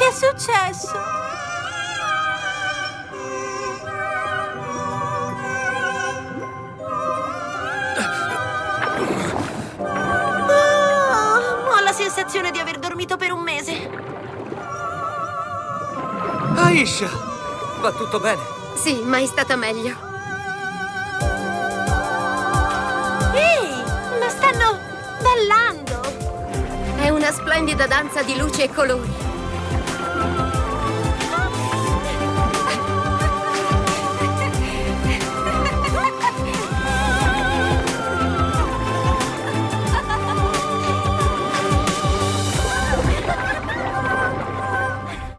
è successo? Ho la sensazione di aver dormito per un mese. Aisha! Va tutto bene? Sì, mai stata meglio. Ehi, ma stanno ballando! È una splendida danza di luci e colori.